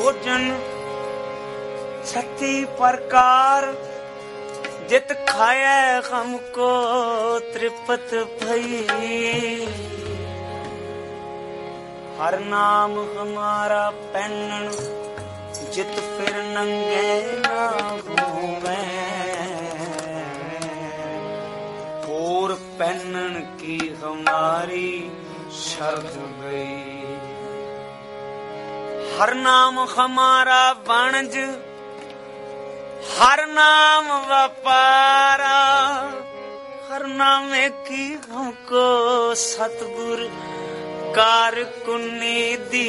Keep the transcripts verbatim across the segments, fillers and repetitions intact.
भोजन छठी प्रकार जित खाया हमको त्रिपत भई। हर नाम हमारा पैनन जित फिर नंगे ना घूमे। और पैनन की हमारी शर्त गई। हर नाम हमारा वणज हर नाम व्यापारा। हर नामे की हमको सतगुर कार कुन्नी दी।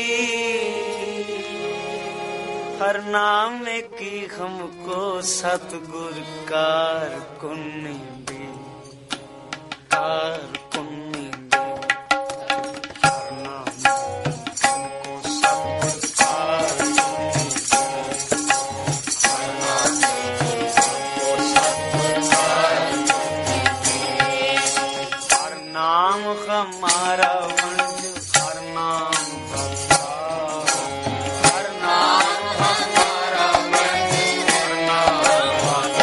हर नामे की हमको सतगुर कार कुन्नी दी। कार कुन्नी दी। हर नाम हमको सतगुर कार हमारा वंश हर नाम हर नाम हमारा वंश हर नाम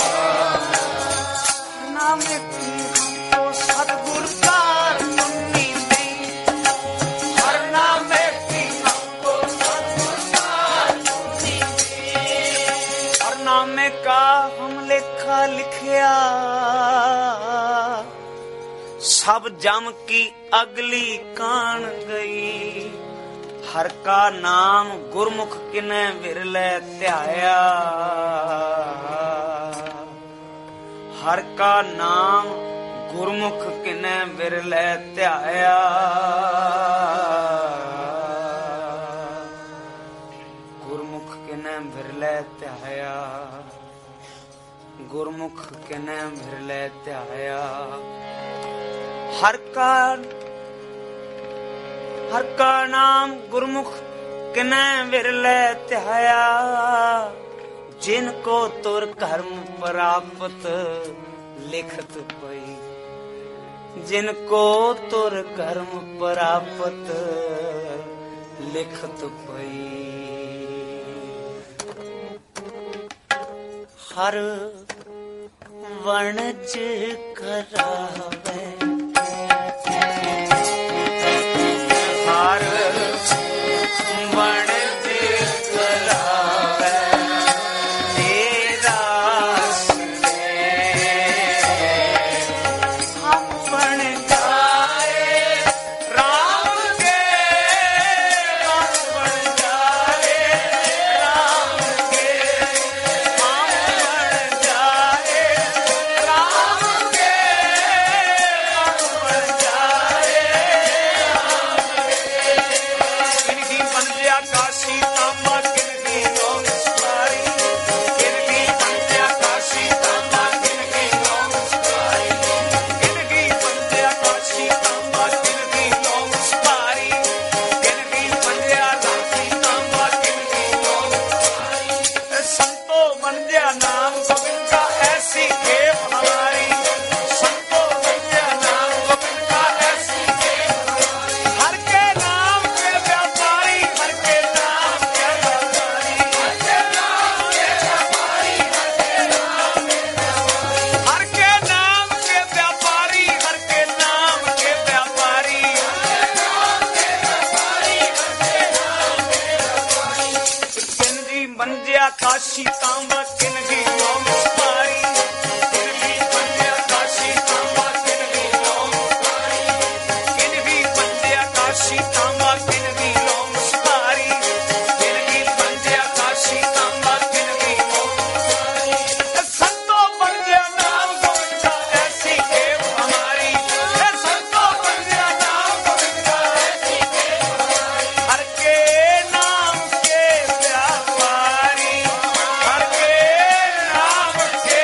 नाम हमको सतगुर कार कुन्नी दी। हर नाम हमको सतगुर कार कुन्नी दी। हर नाम का हम लेखा लिखिया सब जम की अगली कान गई। हर का नाम गुरमुख किने विरले ध्याया। हर का नाम गुरमुख किने विरले ध्याया। गुरमुख किने विरले ध्याया। गुरमुख किने विरले ध्याया। हर का हर का नाम गुरमुख किने विरले ध्याया। जिनको तुर कर्म प्राप्त लिखत पई। जिनको तुर कर्म प्राप्त लिखत पई। हर वणज करावे हर वणज करावे तेरा हम बन जाए राम के। हम बन जाए राम के। हम बन जाए राम के। हम बन जाए काशी तांबा किनकी लोग सुधारी। किनकी पंजा काशी तांबा किनकी लोग सुधारी। किनकी पंजा काशी तांबा किनकी लोग सुधारी। किनकी पंजा काशी तांबा किनकी लोग सुधारी। संतो बन गया नाम गोविंद का ऐसी खेप हमारी। संतो बन गया नाम गोविंद का ऐसी खेप हमारी। हर के नाम के व्यापारी हर के नाम के व्यापारी हर के नाम के व्यापारी हर के नाम के व्यापारी हर के नाम के व्यापारी किनकी बंजिया काशी तांबा किनकी लोग सुधारी। किनकी बंजिया काशी तांबा किनकी लोग सुधारी। किनकी बंजिया काशी तांबा किनकी लोग सुधारी। किनकी बंजिया काशी तांबा किनकी लोग सुधारी। संतो बंजिया नाम गोविंद का ऐसी खेप हमारी। संतो बंजिया नाम गोविंद का ऐसी खेप हमारी। हर के नाम के व्यापारी हर के नाम के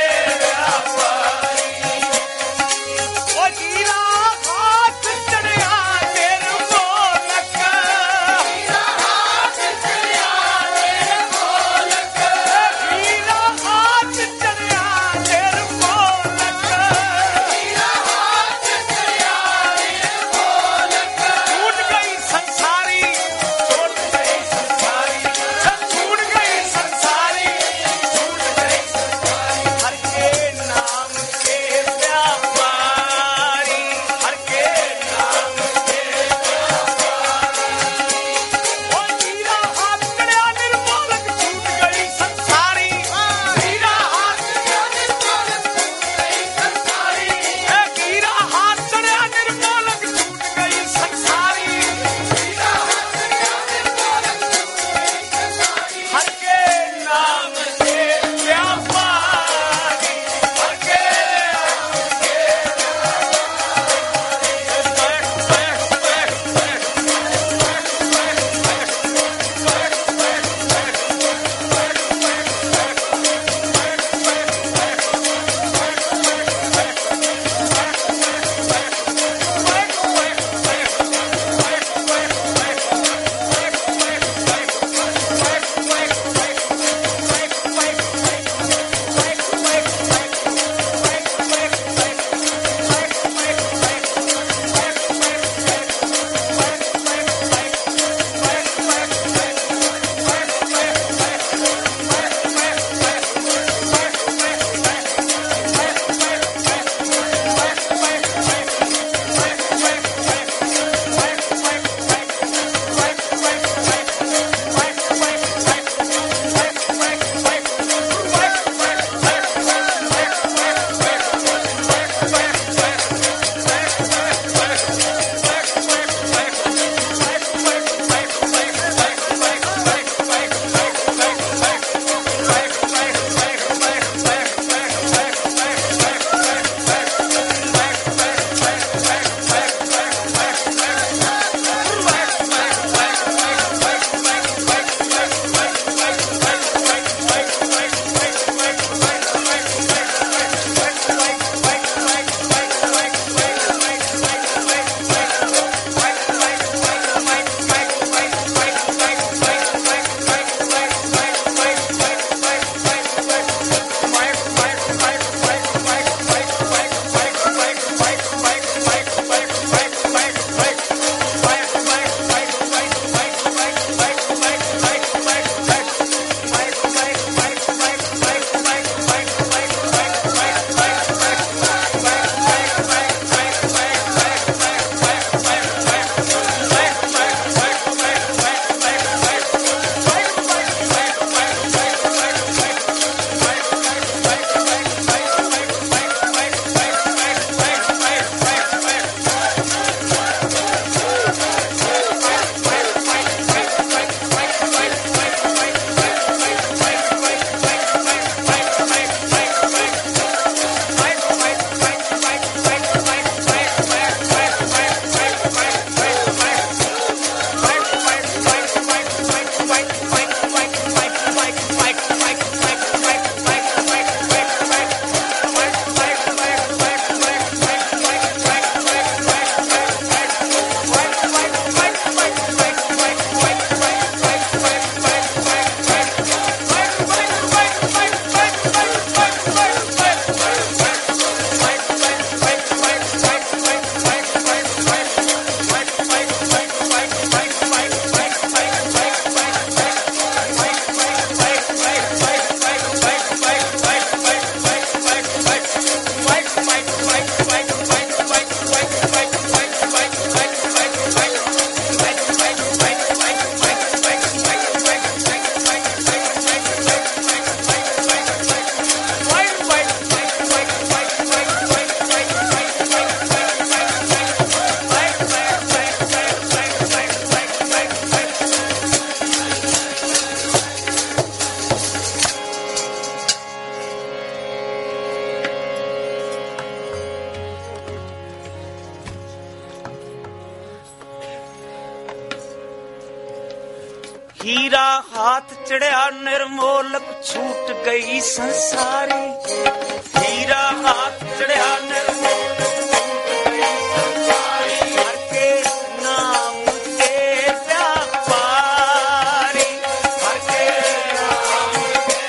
हीरा हाथ चढ़िया निर्मोलक छूट गई संसारी, हीरा हाथ चढ़िया निर्मोलक छूट गई संसारी, हर के नाम के व्यापारी, हर के नाम के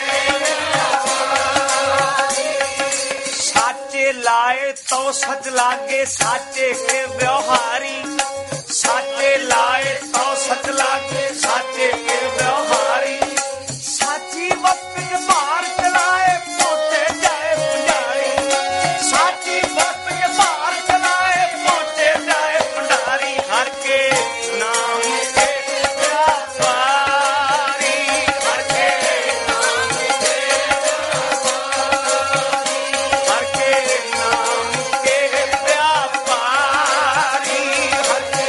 व्यापारी। साचे लाए तो सच लागे साचे के व्यवहारी, साचे लाए तो सच लागे साचे के व्यवहारी, साची वक्त के बाहर चलाए पहुंचे जाए पुजारी, साची वक्त के बाहर चलाए पहुंचे जाए भंडारी, हर के नाम के व्यापारी, हर के नाम के व्यापारी, हर के नाम के व्यापारी, हर के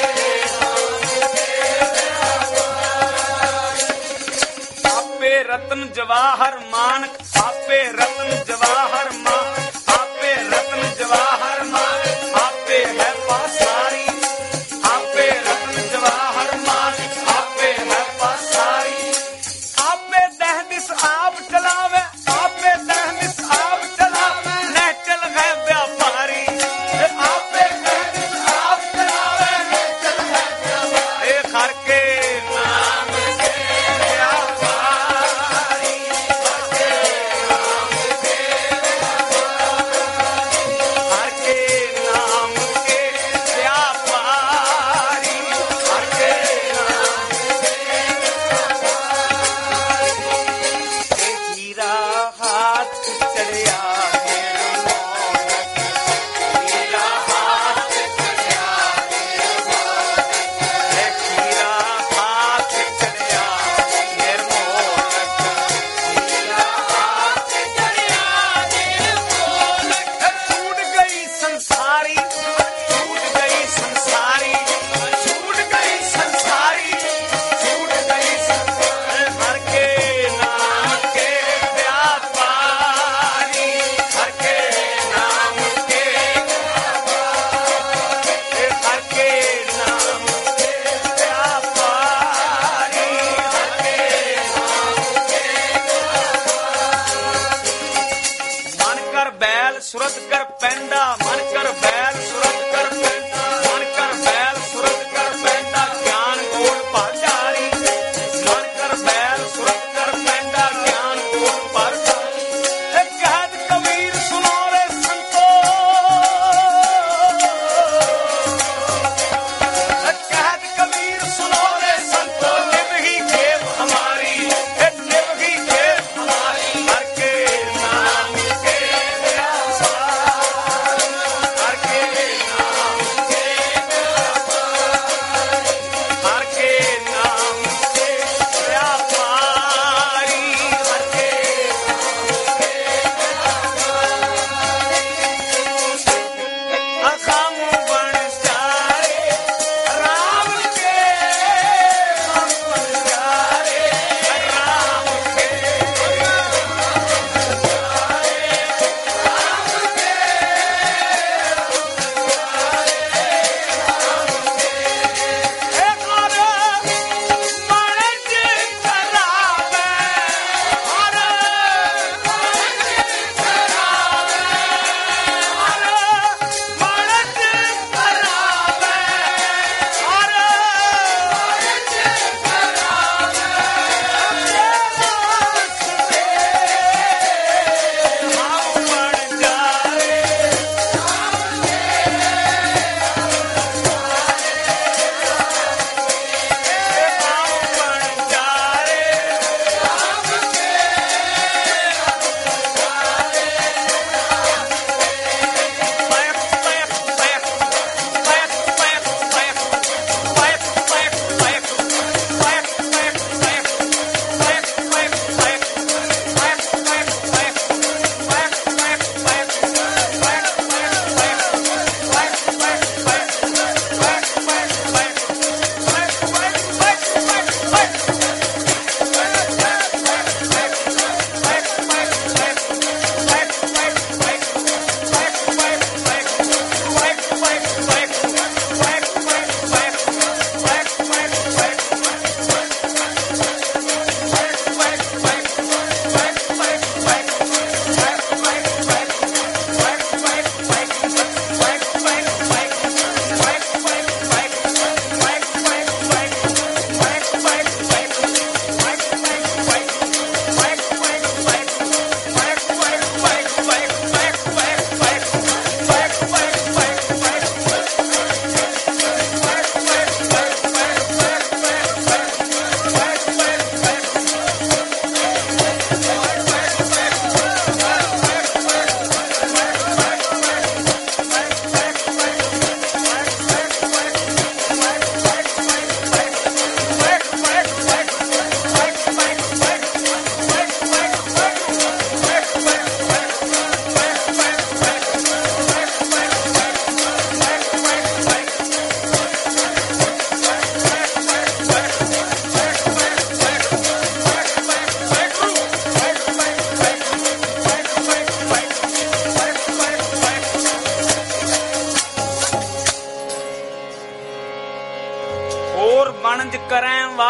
आपे रत्न जवाहर मानक, आपे रत्न जवाहर मानक, आपे रत्न जवाहर मानक, आपे है पासारी, आपे रत्न जवाहर मानक, आपे है पासारी, आपे दहदिस आप चलावे, आपे दहदिस आप चलावे, न चल गए व्यापारी, आपे दहदिस आप चलावे, न चल गए व्यापारी, हर के नाम के व्यापारी, हर के नाम के व्यापारी,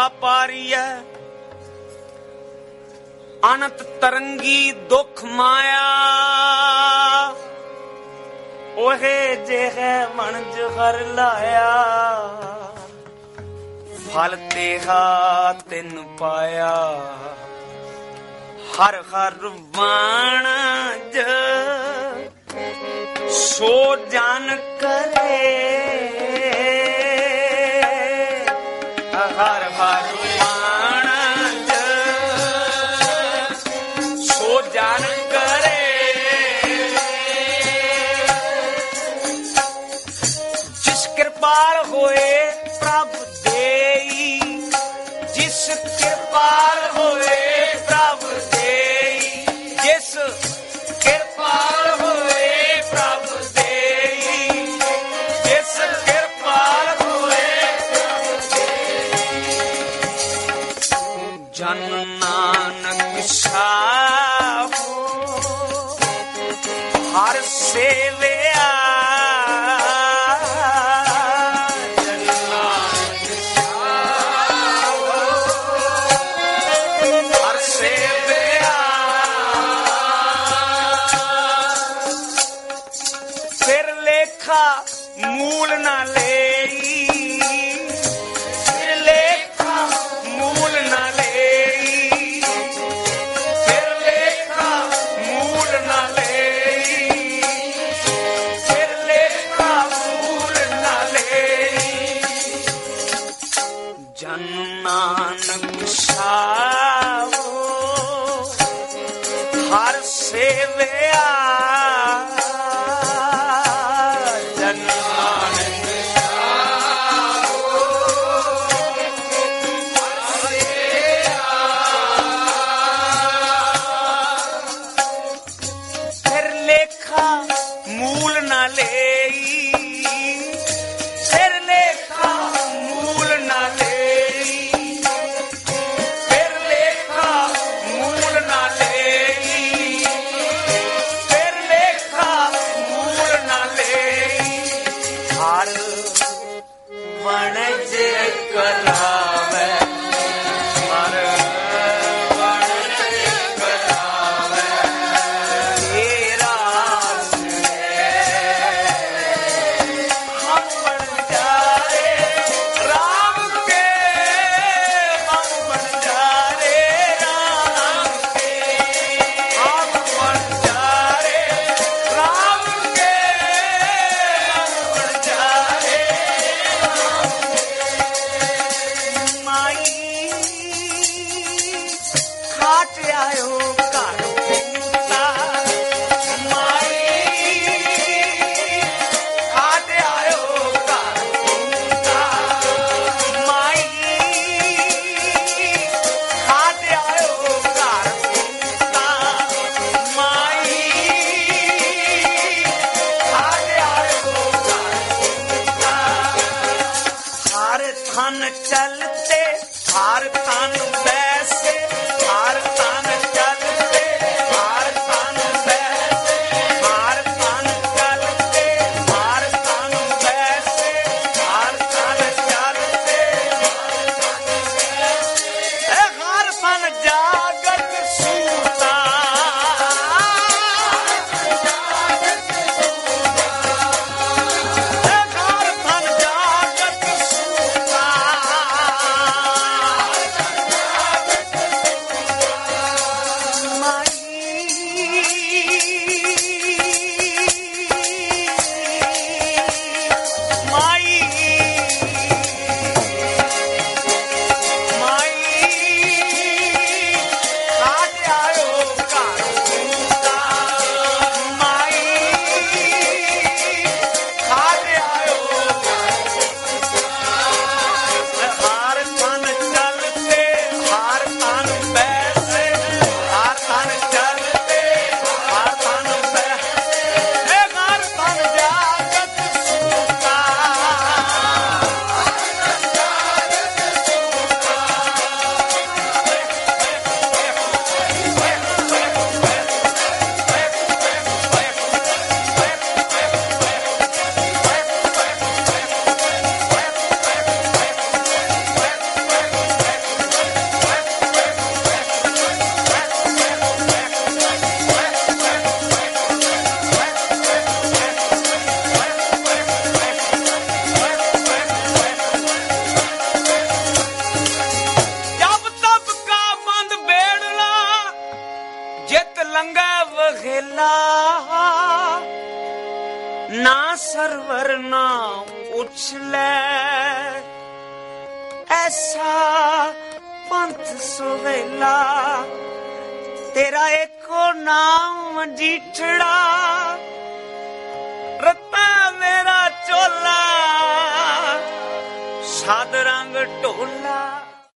ਪਾਰੀਐ ਅਨੰਤ ਤਰੰਗੀ ਦੁਖ ਮਾਇਆ ਉਹੇ ਜਿਹੇ ਮਨਜ ਹਰ ਲਾਇਆ ਫਲ ਤੇਹਾ ਤਿਨ ਪਾਇਆ ਹਰ ਹਰ ਵਾਣਜ ਸੋ ਜਨ ਕਰੇ ਹਰ ਹਰ ਵਾਣਜ ਸੋ ਜਨ ਕਰੇ ਜਿਸ ਕਿਰਪਾਲ ਹੋਏ ਪ੍ਰਭ ਦੇਈ ਜਿਸ ਕਿਰਪਾਲ ਹੋਏ ਪ੍ਰਭ ਦੇਈ ਜਿਸ ਕਿਰਪਾਲ ਹੋਏ ਪ੍ਰਭ ਦੇਈ ਜਿਸ ਕਿਰਪਾਲ ਹੋਏ ਪ੍ਰਭ ਦੇਈ ਜਨ ਨਾਨਕ ਸਾਹੋ ਹਰ ਸੇਵਿਆ ਜਨ ਨਾਨਕ ਸਾਹੋ ਹਰ ਸੇਵਿਆ ਫਿਰ ਲੇਖਾ ਮੂਲ ਨਾ ਲਈ ਫਿਰ ਲੇਖਾ ਮੂਲ ਨਾ ਲਈ ਫਿਰ ਲੇਖਾ ਮੂਲ ਨਾ ਲਈ ਫਿਰ ਲੇਖਾ ਮੂਲ ਨਾ ਲਈ ਜਨ ਨਾਨਕ ਸਾਹੋ ਹਰ ਸੇਵਿਆ ਜਨ ਨਾਨਕ ਸਾਹੋ ਹਰ ਸੇਵਿਆ ਫਿਰ ਲੇਖਾ ਮੂਲ ਨਾ ਲਈ ਫਿਰ ਲੇਖਾ ਮੂਲ ਨਾ ਲਈ ਫਿਰ ਲੇਖਾ ਮੂਲ ਨਾ ਲਈ ਫਿਰ ਲੇਖਾ ਮੂਲ ਨਾ ਲਈ ਹਰ ਵਣਜ ਕਰਾਵੇ ਹਰ ਵਣਜ ਕਰਾਵੇ ਤੇਰਾ ਹਮ ਬਣ ਜਾਏ ਰਾਮ ਕੇ ਹਮ ਬਣ ਜਾਏ ਰਾਮ ਕੇ ਹਮ ਬਣ ਜਾਏ ਰਾਮ ਕੇ ਹਮ ਬਣ ਜਾਏ ਮਾਈ ਖਾਟ ਆਇਓ ਘਰ ਪੁੱਤਾ ਮਾਈ ਖਾਟ ਆਇਓ ਘਰ ਪੁੱਤਾ ਮਾਈ ਖਾਟ ਆਇਓ ਘਰ ਪੁੱਤਾ ਮਾਈ ਖਾਟ ਆਇਓ ਘਰ ਪੁੱਤਾ ਹਰ ਥਨ ਚਲਤੇ ਹਰ ਤਨ ਬੈਸੇ ਹਰ ਤਨ ਚਲ ਸਹੇਲਾ ਨਾ ਸਰਵਰ ਨਾ ਪੁੱਛ ਲੈ, ਐਸਾ ਪੰਥ ਸੁਹੇਲਾ ਤੇਰਾ ਏਕੋ ਨਾਮ ਜੀਠੜਾ, ਰੱਤਾ ਮੇਰਾ ਚੋਲਾ ਸਾਧ ਰੰਗ ਢੋਲਾ।